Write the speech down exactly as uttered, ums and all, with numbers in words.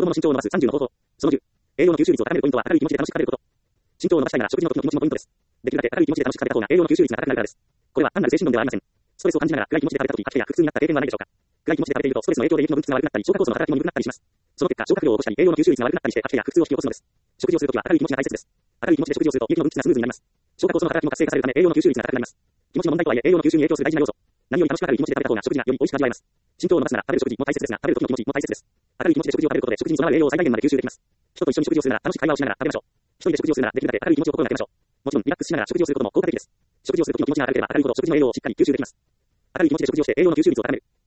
供の身長を伸ばすさんじゅうの方法。そのじゅう。栄養の吸収率を高めるポイントは明るい気持ちで楽しく食べること。身長を伸ばしたいなら食事の時の気持ちもポイントです。できるだけ明るい気持ちで楽しく食べた方が栄養の吸収率が高くなるからです。これは単なる精神論ではありません。ストレスを感じながら暗い気持ちで食べた時、吐き気や腹痛になった経験はないでしょうか。暗い気持ちで食べているとストレスの影響で息の分泌が悪くなったり、消化酵素の働きも鈍くなったりします。その結果、消化不良を起こしたり、栄養の吸収率が悪くなったりして吐き気や腹痛を引き起こすのです。食事をするときは明るい気持ちが大切です。明るい気持ちで食事をすると息の分泌がスムーズになります。消化酵素の働きも活性化されるため栄養の吸収率が高くなります。気持ちの問題とはいえ栄養の吸収に影響する大事な要素。何より楽しく明るい気持ちで食べた方が食事がより美味しく味わえます。身長を伸ばすなら食べる食事も大切ですが、食べる時の気持ちも大切です。明るい気持ちで食事を食べることで食事に備わる栄養を最大限まで吸収できます。人と一緒に食事をするなら楽しく会話をしながら食べましょう。一人で食事をするならできるだけ明るい気持ちを心がけましょう。もちろんリラックスしながら食事をすることも効果的です。食事をする時の気持ちが明るければ明るいほど食事の栄養をしっかり吸収できます。明るい気持ちで食事をして栄養の吸収率を高める。